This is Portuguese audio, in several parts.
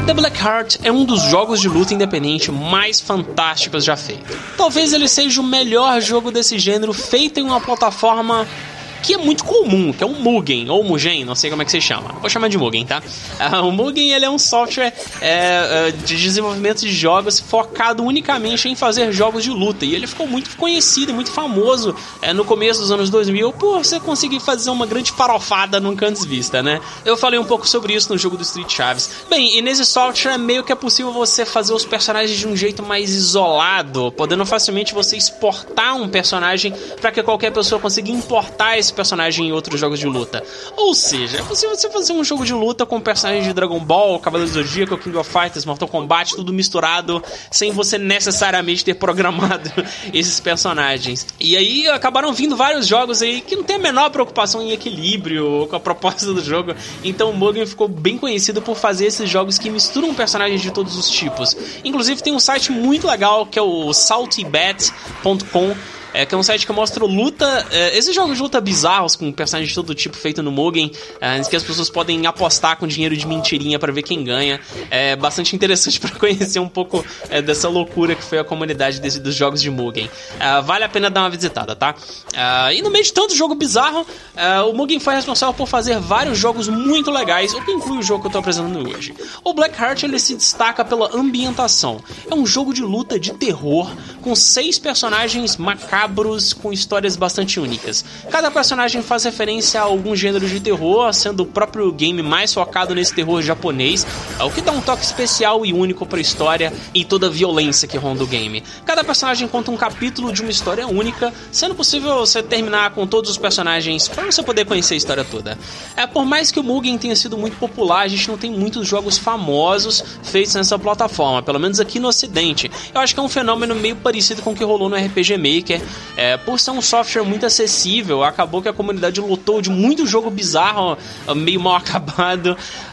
The Black Heart é um dos jogos de luta independente mais fantásticos já feitos. Talvez ele seja o melhor jogo desse gênero feito em uma plataforma que é muito comum, que é um Mugen, ou Mugen, não sei como é que se chama. Vou chamar de Mugen, tá? O Mugen, ele é um software de desenvolvimento de jogos focado unicamente em fazer jogos de luta. E ele ficou muito conhecido e muito famoso no começo dos anos 2000 por você conseguir fazer uma grande farofada nunca antes vista, né? Eu falei um pouco sobre isso no jogo do Street Chaves. Bem, e nesse software meio que é possível você fazer os personagens de um jeito mais isolado, podendo facilmente você exportar um personagem para que qualquer pessoa consiga importar esse personagem em outros jogos de luta. Ou seja, é possível você fazer um jogo de luta com personagens de Dragon Ball, Cavaleiro do Zodíaco, King of Fighters, Mortal Kombat, tudo misturado, sem você necessariamente ter programado esses personagens. E aí acabaram vindo vários jogos aí que não tem a menor preocupação em equilíbrio com a proposta do jogo. Então o Mugen ficou bem conhecido por fazer esses jogos que misturam personagens de todos os tipos. Inclusive tem um site muito legal que é o saltybet.com, que é um site que mostra luta, esses jogos de luta bizarros com personagens de todo tipo feito no Mugen, que as pessoas podem apostar com dinheiro de mentirinha pra ver quem ganha. É bastante interessante pra conhecer um pouco dessa loucura que foi a comunidade dos jogos de Mugen. Vale a pena dar uma visitada, tá? E no meio de tanto jogo bizarro, o Mugen foi responsável por fazer vários jogos muito legais, o que inclui o jogo que eu tô apresentando hoje. O Black Heart, ele se destaca pela ambientação. É um jogo de luta de terror com 6 personagens macabros com histórias bastante únicas. Cada personagem faz referência a algum gênero de terror, sendo o próprio game mais focado nesse terror japonês, o que dá um toque especial e único para a história e toda a violência que ronda o game. Cada personagem conta um capítulo de uma história única, sendo possível você terminar com todos os personagens para você poder conhecer a história toda. Por mais que o Mugen tenha sido muito popular, a gente não tem muitos jogos famosos feitos nessa plataforma, pelo menos aqui no ocidente. Eu acho que é um fenômeno meio parecido com o que rolou no RPG Maker. Por ser um software muito acessível, acabou que a comunidade lotou de muito jogo bizarro, meio mal acabado.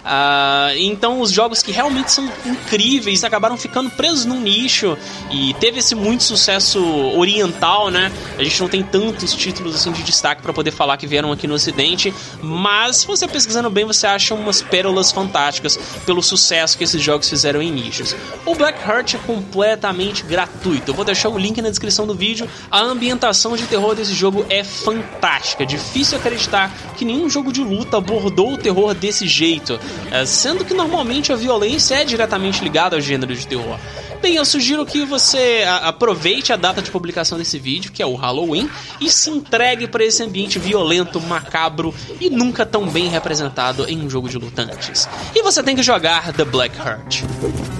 Então os jogos que realmente são incríveis acabaram ficando presos num nicho e teve esse muito sucesso oriental, né? A gente não tem tantos títulos assim de destaque para poder falar que vieram aqui no ocidente, mas se você pesquisando bem, você acha umas pérolas fantásticas pelo sucesso que esses jogos fizeram em nichos. O Black Heart é completamente gratuito. Eu vou deixar o link na descrição do vídeo. A ambientação de terror desse jogo é fantástica. Difícil acreditar que nenhum jogo de luta abordou o terror desse jeito, sendo que normalmente a violência é diretamente ligada ao gênero de terror. Bem, eu sugiro que você aproveite a data de publicação desse vídeo, que é o Halloween, e se entregue para esse ambiente violento, macabro e nunca tão bem representado em um jogo de luta antes. E você tem que jogar The Black Heart.